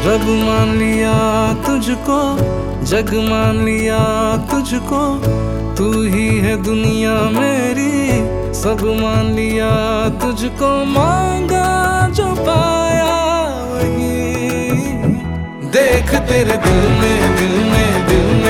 रब मान लिया तुझको, जग मान लिया तुझको, तू ही है दुनिया मेरी, सब मान लिया तुझको। मांगा जो पाया वही, देख तेरे दिल में दिल में दिल में